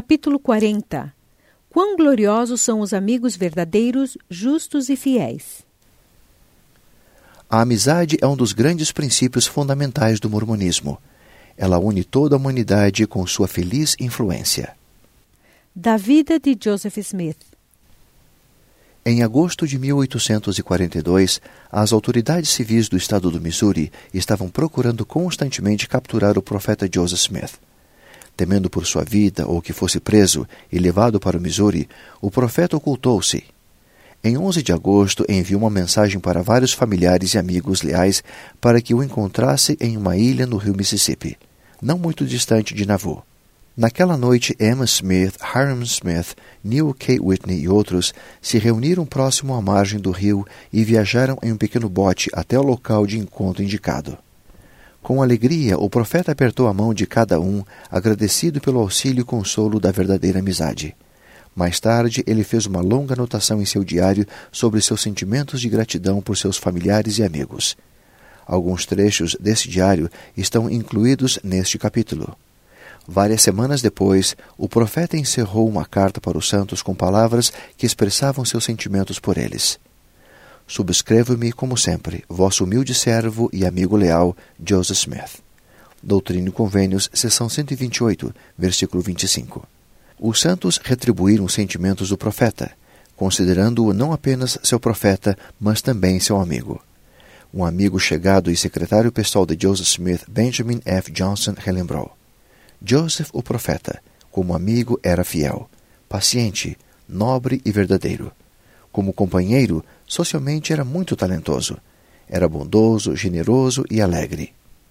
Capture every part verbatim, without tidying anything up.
Capítulo quarenta. Quão gloriosos são os amigos verdadeiros, justos e fiéis. A amizade é um dos grandes princípios fundamentais do mormonismo. Ela une toda a humanidade com sua feliz influência. Da vida de Joseph Smith. Em agosto de mil oitocentos e quarenta e dois, as autoridades civis do estado do Missouri estavam procurando constantemente capturar o profeta Joseph Smith. Temendo por sua vida ou que fosse preso e levado para o Missouri, o profeta ocultou-se. Em onze de agosto, enviou uma mensagem para vários familiares e amigos leais para que o encontrasse em uma ilha no rio Mississippi, não muito distante de Nauvoo. Naquela noite, Emma Smith, Hiram Smith, Neil K. Whitney e outros se reuniram próximo à margem do rio e viajaram em um pequeno bote até o local de encontro indicado. Com alegria, o profeta apertou a mão de cada um, agradecido pelo auxílio e consolo da verdadeira amizade. Mais tarde, ele fez uma longa anotação em seu diário sobre seus sentimentos de gratidão por seus familiares e amigos. Alguns trechos desse diário estão incluídos neste capítulo. Várias semanas depois, o profeta encerrou uma carta para os santos com palavras que expressavam seus sentimentos por eles. Subscrevo-me, como sempre, vosso humilde servo e amigo leal, Joseph Smith. Doutrina e Convênios, seção cento e vinte e oito, versículo vinte e cinco. Os santos retribuíram os sentimentos do profeta, considerando-o não apenas seu profeta, mas também seu amigo. Um amigo chegado e secretário pessoal de Joseph Smith, Benjamin F. Johnson, relembrou: Joseph, o profeta, como amigo, era fiel, paciente, nobre e verdadeiro. Como companheiro, socialmente era muito talentoso. Era bondoso, generoso e alegre.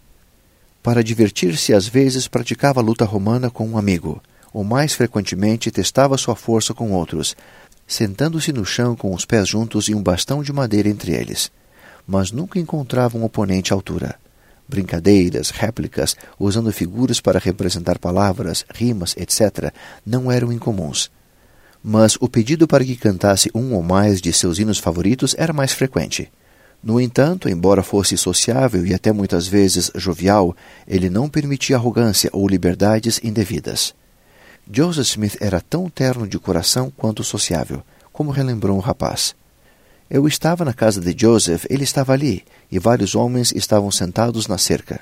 Para divertir-se, às vezes praticava luta romana com um amigo, ou mais frequentemente testava sua força com outros, sentando-se no chão com os pés juntos e um bastão de madeira entre eles. Mas nunca encontrava um oponente à altura. Brincadeiras, réplicas, usando figuras para representar palavras, rimas, etcétera, não eram incomuns. Mas o pedido para que cantasse um ou mais de seus hinos favoritos era mais frequente. No entanto, embora fosse sociável e até muitas vezes jovial, ele não permitia arrogância ou liberdades indevidas. Joseph Smith era tão terno de coração quanto sociável, como relembrou um rapaz. Eu estava na casa de Joseph, ele estava ali, e vários homens estavam sentados na cerca.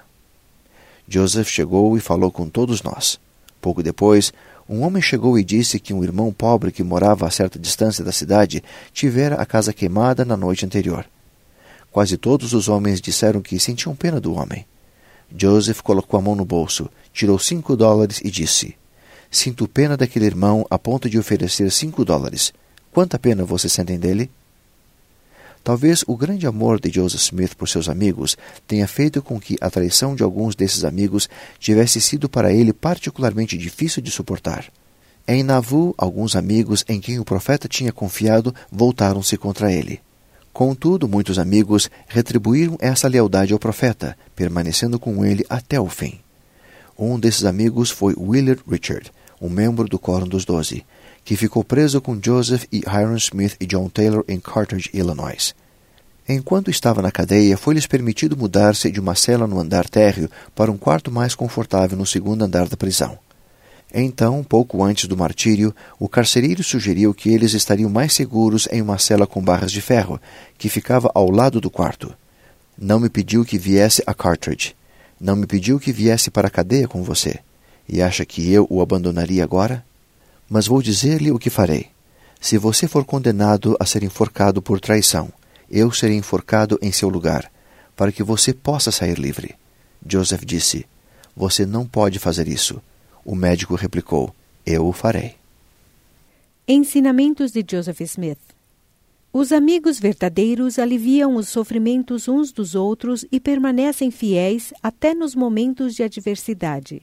Joseph chegou e falou com todos nós. Pouco depois, um homem chegou e disse que um irmão pobre que morava a certa distância da cidade tivera a casa queimada na noite anterior. Quase todos os homens disseram que sentiam pena do homem. Joseph colocou a mão no bolso, tirou cinco dólares e disse: Sinto pena daquele irmão a ponto de oferecer cinco dólares. Quanta pena vocês sentem dele? Talvez o grande amor de Joseph Smith por seus amigos tenha feito com que a traição de alguns desses amigos tivesse sido para ele particularmente difícil de suportar. Em Nauvoo, alguns amigos em quem o profeta tinha confiado voltaram-se contra ele. Contudo, muitos amigos retribuíram essa lealdade ao profeta, permanecendo com ele até o fim. Um desses amigos foi Willard Richard, um membro do Quórum dos Doze, que ficou preso com Joseph e Hiram Smith e John Taylor em Carthage, Illinois. Enquanto estava na cadeia, foi-lhes permitido mudar-se de uma cela no andar térreo para um quarto mais confortável no segundo andar da prisão. Então, pouco antes do martírio, o carcereiro sugeriu que eles estariam mais seguros em uma cela com barras de ferro, que ficava ao lado do quarto. Não me pediu que viesse a Carthage. Não me pediu que viesse para a cadeia com você. E acha que eu o abandonaria agora? Mas vou dizer-lhe o que farei. Se você for condenado a ser enforcado por traição, eu serei enforcado em seu lugar, para que você possa sair livre. Joseph disse: Você não pode fazer isso. O médico replicou: Eu o farei. Ensinamentos de Joseph Smith. Os amigos verdadeiros aliviam os sofrimentos uns dos outros e permanecem fiéis até nos momentos de adversidade.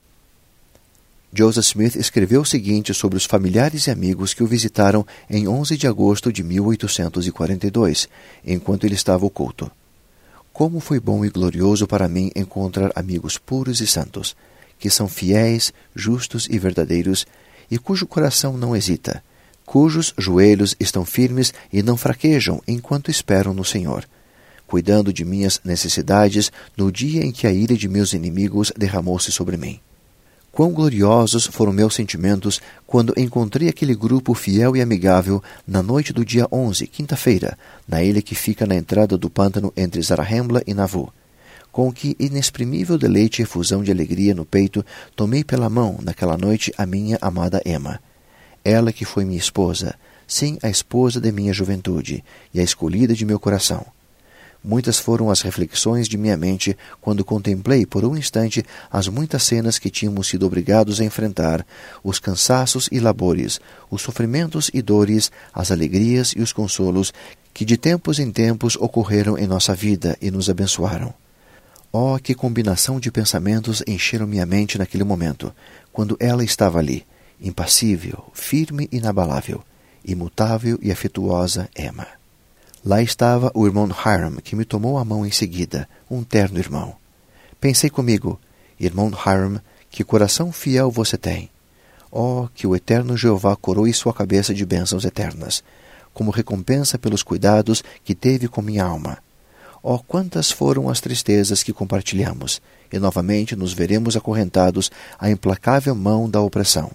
Joseph Smith escreveu o seguinte sobre os familiares e amigos que o visitaram em onze de agosto de mil oitocentos e quarenta e dois, enquanto ele estava oculto. Como foi bom e glorioso para mim encontrar amigos puros e santos, que são fiéis, justos e verdadeiros, e cujo coração não hesita, cujos joelhos estão firmes e não fraquejam enquanto esperam no Senhor, cuidando de minhas necessidades no dia em que a ira de meus inimigos derramou-se sobre mim. Quão gloriosos foram meus sentimentos quando encontrei aquele grupo fiel e amigável na noite do dia onze, quinta-feira, na ilha que fica na entrada do pântano entre Zarahemla e Nauvoo. Com que inexprimível deleite e efusão de alegria no peito, tomei pela mão, naquela noite, a minha amada Emma. Ela que foi minha esposa, sim, a esposa de minha juventude e a escolhida de meu coração. Muitas foram as reflexões de minha mente quando contemplei por um instante as muitas cenas que tínhamos sido obrigados a enfrentar, os cansaços e labores, os sofrimentos e dores, as alegrias e os consolos que de tempos em tempos ocorreram em nossa vida e nos abençoaram. Oh, que combinação de pensamentos encheram minha mente naquele momento, quando ela estava ali, impassível, firme e inabalável, imutável e afetuosa Emma. Lá estava o irmão Hiram, que me tomou a mão em seguida, um terno irmão. Pensei comigo, irmão Hiram, que coração fiel você tem. Oh, que o eterno Jeová coroe sua cabeça de bênçãos eternas, como recompensa pelos cuidados que teve com minha alma. Oh, quantas foram as tristezas que compartilhamos, e novamente nos veremos acorrentados à implacável mão da opressão.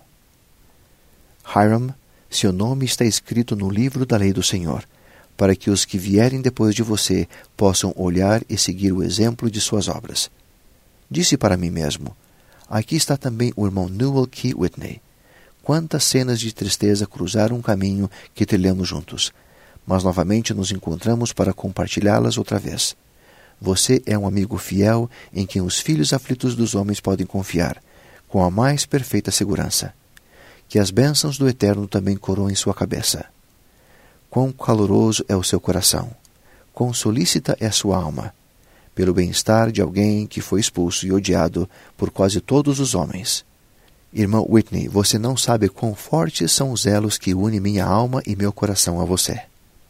Hiram, seu nome está escrito no livro da lei do Senhor, para que os que vierem depois de você possam olhar e seguir o exemplo de suas obras. Disse para mim mesmo, aqui está também o irmão Newell Key Whitney. Quantas cenas de tristeza cruzaram um caminho que trilhamos juntos, mas novamente nos encontramos para compartilhá-las outra vez. Você é um amigo fiel em quem os filhos aflitos dos homens podem confiar, com a mais perfeita segurança. Que as bênçãos do Eterno também coroem sua cabeça. Quão caloroso é o seu coração, quão solícita é a sua alma, pelo bem-estar de alguém que foi expulso e odiado por quase todos os homens. Irmão Whitney, você não sabe quão fortes são os elos que unem minha alma e meu coração a você.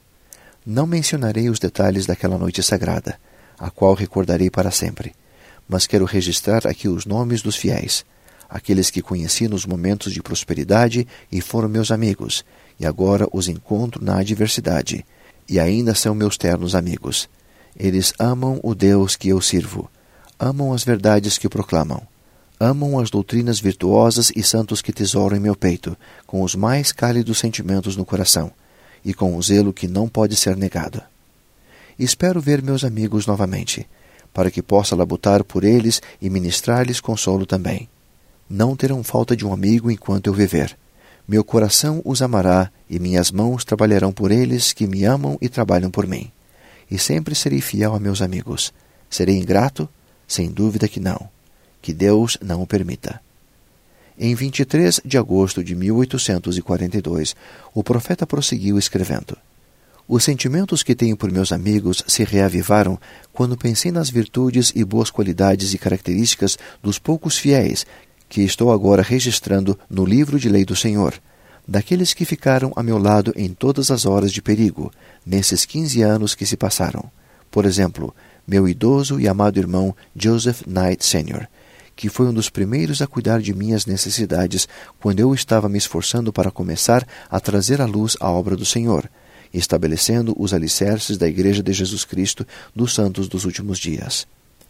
Não mencionarei os detalhes daquela noite sagrada, a qual recordarei para sempre, mas quero registrar aqui os nomes dos fiéis, aqueles que conheci nos momentos de prosperidade e foram meus amigos, e agora os encontro na adversidade, e ainda são meus ternos amigos. Eles amam o Deus que eu sirvo, amam as verdades que proclamam, amam as doutrinas virtuosas e santos que tesouro em meu peito, com os mais cálidos sentimentos no coração, e com um zelo que não pode ser negado. Espero ver meus amigos novamente, para que possa labutar por eles e ministrar-lhes consolo também. Não terão falta de um amigo enquanto eu viver. Meu coração os amará e minhas mãos trabalharão por eles que me amam e trabalham por mim. E sempre serei fiel a meus amigos. Serei ingrato? Sem dúvida que não. Que Deus não o permita. Em vinte e três de agosto de mil oitocentos e quarenta e dois, o profeta prosseguiu escrevendo: Os sentimentos que tenho por meus amigos se reavivaram quando pensei nas virtudes e boas qualidades e características dos poucos fiéis que estou agora registrando no livro de lei do Senhor, daqueles que ficaram a meu lado em todas as horas de perigo, nesses quinze anos que se passaram. Por exemplo, meu idoso e amado irmão Joseph Knight Sênior, que foi um dos primeiros a cuidar de minhas necessidades quando eu estava me esforçando para começar a trazer à luz a obra do Senhor, estabelecendo os alicerces da Igreja de Jesus Cristo dos Santos dos Últimos Dias.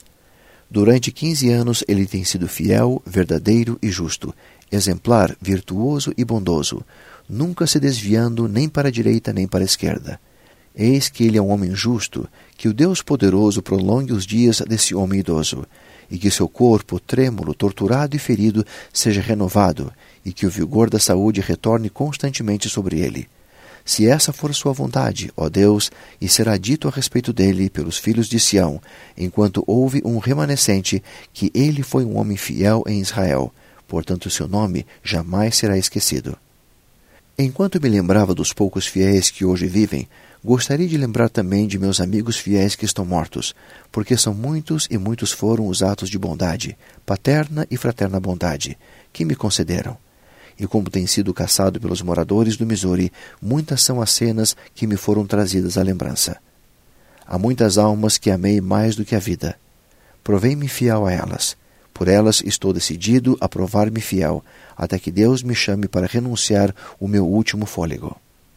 Durante quinze anos ele tem sido fiel, verdadeiro e justo, exemplar, virtuoso e bondoso, nunca se desviando nem para a direita nem para a esquerda. Eis que ele é um homem justo, que o Deus poderoso prolongue os dias desse homem idoso, e que seu corpo, trêmulo, torturado e ferido, seja renovado, e que o vigor da saúde retorne constantemente sobre ele. Se essa for sua vontade, ó Deus, e será dito a respeito dele pelos filhos de Sião, enquanto houve um remanescente, que ele foi um homem fiel em Israel, portanto seu nome jamais será esquecido. Enquanto me lembrava dos poucos fiéis que hoje vivem, gostaria de lembrar também de meus amigos fiéis que estão mortos, porque são muitos e muitos foram os atos de bondade, paterna e fraterna bondade, que me concederam. E como tem sido caçado pelos moradores do Missouri, muitas são as cenas que me foram trazidas à lembrança. Há muitas almas que amei mais do que a vida. Provei-me fiel a elas. Por elas estou decidido a provar-me fiel, até que Deus me chame para renunciar o meu último fôlego.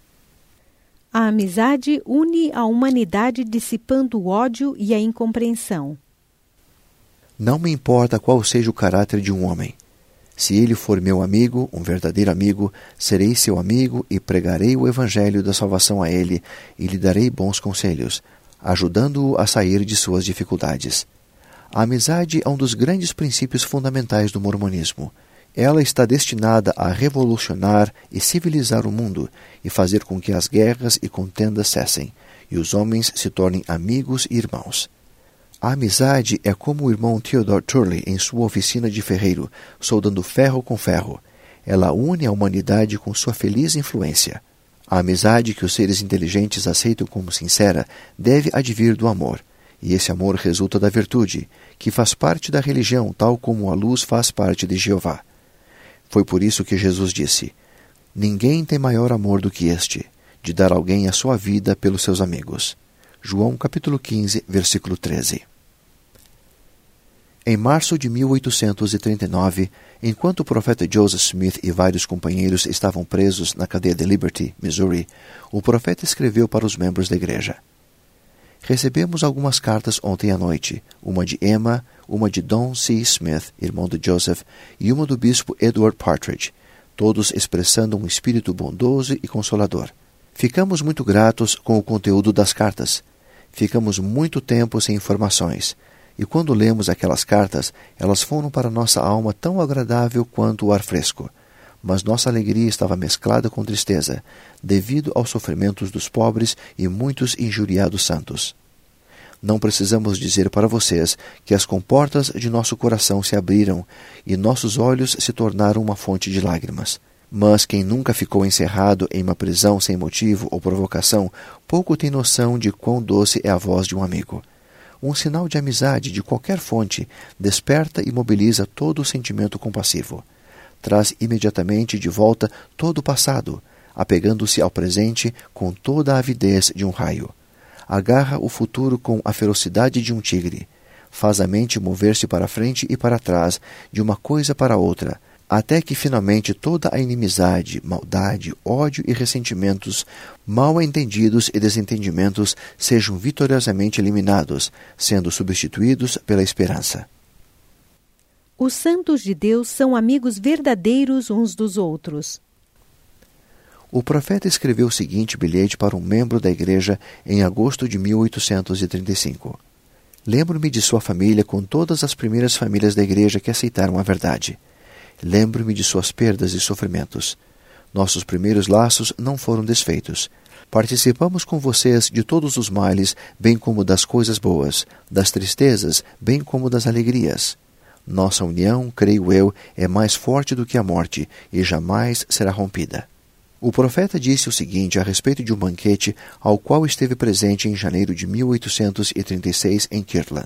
A amizade une a humanidade dissipando o ódio e a incompreensão. Não me importa qual seja o caráter de um homem. Se ele for meu amigo, um verdadeiro amigo, serei seu amigo e pregarei o evangelho da salvação a ele e lhe darei bons conselhos, ajudando-o a sair de suas dificuldades. A amizade é um dos grandes princípios fundamentais do mormonismo. Ela está destinada a revolucionar e civilizar o mundo e fazer com que as guerras e contendas cessem e os homens se tornem amigos e irmãos. A amizade é como o irmão Theodore Turley em sua oficina de ferreiro, soldando ferro com ferro. Ela une a humanidade com sua feliz influência. A amizade que os seres inteligentes aceitam como sincera deve advir do amor, e esse amor resulta da virtude, que faz parte da religião tal como a luz faz parte de Jeová. Foi por isso que Jesus disse: ninguém tem maior amor do que este, de dar alguém a sua vida pelos seus amigos. João capítulo quinze, versículo treze. Em março de mil oitocentos e trinta e nove, enquanto o profeta Joseph Smith e vários companheiros estavam presos na cadeia de Liberty, Missouri, o profeta escreveu para os membros da igreja: recebemos algumas cartas ontem à noite, uma de Emma, uma de Don C. Smith, irmão de Joseph, e uma do bispo Edward Partridge, todos expressando um espírito bondoso e consolador. Ficamos muito gratos com o conteúdo das cartas. Ficamos muito tempo sem informações. E quando lemos aquelas cartas, elas foram para nossa alma tão agradável quanto o ar fresco. Mas nossa alegria estava mesclada com tristeza, devido aos sofrimentos dos pobres e muitos injuriados santos. Não precisamos dizer para vocês que as comportas de nosso coração se abriram e nossos olhos se tornaram uma fonte de lágrimas. Mas quem nunca ficou encerrado em uma prisão sem motivo ou provocação, pouco tem noção de quão doce é a voz de um amigo. Um sinal de amizade de qualquer fonte desperta e mobiliza todo o sentimento compassivo. Traz imediatamente de volta todo o passado, apegando-se ao presente com toda a avidez de um raio. Agarra o futuro com a ferocidade de um tigre. Faz a mente mover-se para frente e para trás, de uma coisa para outra, até que finalmente toda a inimizade, maldade, ódio e ressentimentos, mal entendidos e desentendimentos sejam vitoriosamente eliminados, sendo substituídos pela esperança. Os santos de Deus são amigos verdadeiros uns dos outros. O profeta escreveu o seguinte bilhete para um membro da igreja em agosto de mil oitocentos e trinta e cinco. Lembro-me de sua família com todas as primeiras famílias da igreja que aceitaram a verdade. Lembro-me de suas perdas e sofrimentos. Nossos primeiros laços não foram desfeitos. Participamos com vocês de todos os males, bem como das coisas boas, das tristezas, bem como das alegrias. Nossa união, creio eu, é mais forte do que a morte e jamais será rompida. O profeta disse o seguinte a respeito de um banquete ao qual esteve presente em janeiro de mil oitocentos e trinta e seis em Kirtland.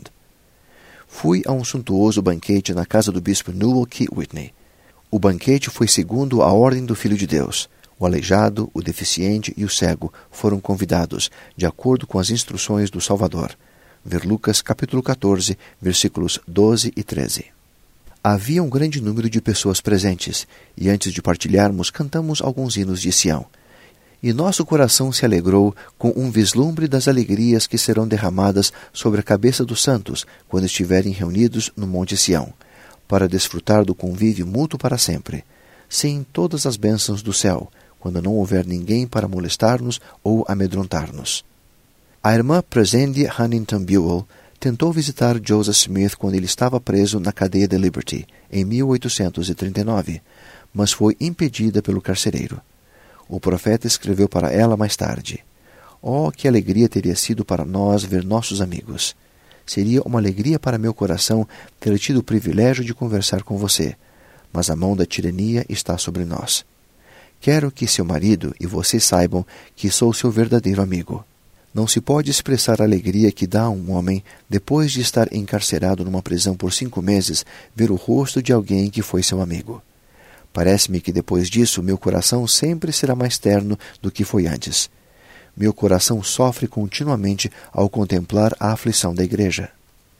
Fui a um suntuoso banquete na casa do bispo Newell K. Whitney. O banquete foi segundo a ordem do Filho de Deus. O aleijado, o deficiente e o cego foram convidados, de acordo com as instruções do Salvador. Ver Lucas capítulo quatorze, versículos doze e treze. Havia um grande número de pessoas presentes, e antes de partilharmos, cantamos alguns hinos de Sião. E nosso coração se alegrou com um vislumbre das alegrias que serão derramadas sobre a cabeça dos santos quando estiverem reunidos no Monte Sião, para desfrutar do convívio mútuo para sempre. Sim, todas as bênçãos do céu, quando não houver ninguém para molestar-nos ou amedrontar-nos. A irmã Presendia Huntington Buell tentou visitar Joseph Smith quando ele estava preso na cadeia de Liberty, em mil oitocentos e trinta e nove, mas foi impedida pelo carcereiro. O profeta escreveu para ela mais tarde: Oh, que alegria teria sido para nós ver nossos amigos! Seria uma alegria para meu coração ter tido o privilégio de conversar com você, mas a mão da tirania está sobre nós. Quero que seu marido e você saibam que sou seu verdadeiro amigo. Não se pode expressar a alegria que dá a um homem, depois de estar encarcerado numa prisão por cinco meses, ver o rosto de alguém que foi seu amigo. Parece-me que depois disso meu coração sempre será mais terno do que foi antes. Meu coração sofre continuamente ao contemplar a aflição da igreja.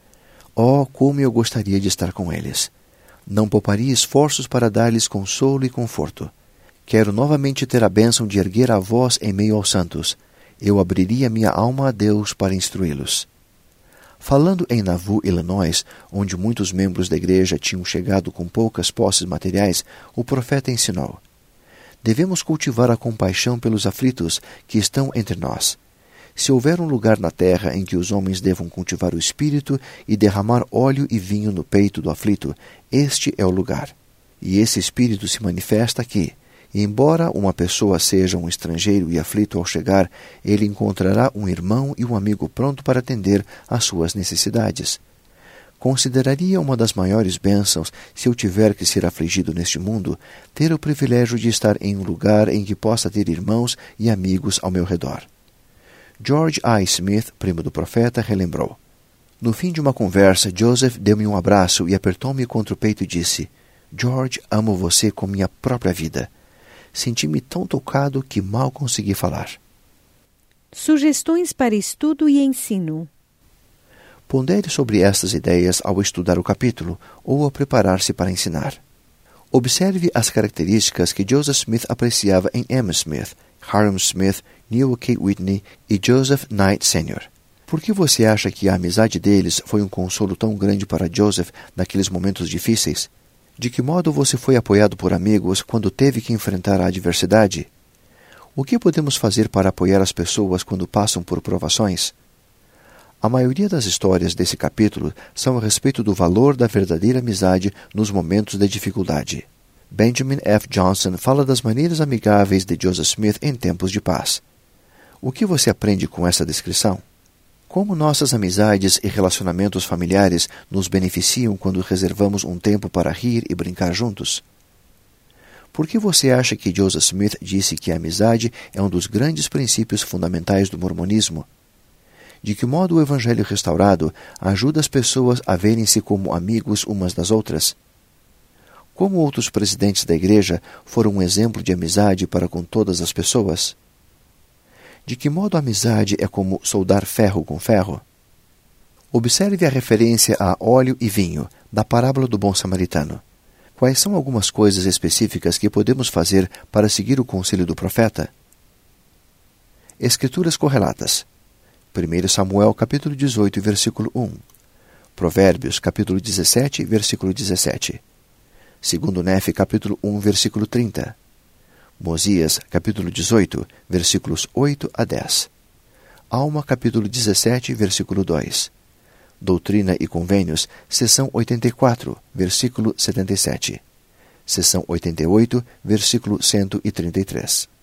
Oh, como eu gostaria de estar com eles! Não pouparia esforços para dar-lhes consolo e conforto. Quero novamente ter a bênção de erguer a voz em meio aos santos. Eu abriria minha alma a Deus para instruí-los. Falando em Nauvoo, Illinois, onde muitos membros da igreja tinham chegado com poucas posses materiais, o profeta ensinou: devemos cultivar a compaixão pelos aflitos que estão entre nós. Se houver um lugar na terra em que os homens devam cultivar o espírito e derramar óleo e vinho no peito do aflito, este é o lugar. E esse espírito se manifesta aqui. E embora uma pessoa seja um estrangeiro e aflito ao chegar, ele encontrará um irmão e um amigo pronto para atender às suas necessidades. Consideraria uma das maiores bênçãos, se eu tiver que ser afligido neste mundo, ter o privilégio de estar em um lugar em que possa ter irmãos e amigos ao meu redor. George I. Smith, primo do profeta, relembrou: no fim de uma conversa, Joseph deu-me um abraço e apertou-me contra o peito e disse: George, amo você com minha própria vida. Senti-me tão tocado que mal consegui falar. Sugestões para estudo e ensino. Pondere sobre estas ideias ao estudar o capítulo ou ao preparar-se para ensinar. Observe as características que Joseph Smith apreciava em Emma Smith, Hiram Smith, Neil K. Whitney e Joseph Knight Sênior Por que você acha que a amizade deles foi um consolo tão grande para Joseph naqueles momentos difíceis? De que modo você foi apoiado por amigos quando teve que enfrentar a adversidade? O que podemos fazer para apoiar as pessoas quando passam por provações? A maioria das histórias desse capítulo são a respeito do valor da verdadeira amizade nos momentos de dificuldade. Benjamin F. Johnson fala das maneiras amigáveis de Joseph Smith em tempos de paz. O que você aprende com essa descrição? Como nossas amizades e relacionamentos familiares nos beneficiam quando reservamos um tempo para rir e brincar juntos? Por que você acha que Joseph Smith disse que a amizade é um dos grandes princípios fundamentais do mormonismo? De que modo o Evangelho restaurado ajuda as pessoas a verem-se como amigos umas das outras? Como outros presidentes da igreja foram um exemplo de amizade para com todas as pessoas? De que modo a amizade é como soldar ferro com ferro? Observe a referência a óleo e vinho, da parábola do bom samaritano. Quais são algumas coisas específicas que podemos fazer para seguir o conselho do profeta? Escrituras correlatas. primeiro Samuel, capítulo dezoito, versículo um. Provérbios, capítulo dezessete, versículo dezessete. segundo Nefe, capítulo um, versículo trinta. Mosias, capítulo dezoito, versículos oito a dez. Alma, capítulo dezessete, versículo dois. Doutrina e Convênios, seção oitenta e quatro, versículo setenta e sete. Seção oitenta e oito, versículo cento e trinta e três.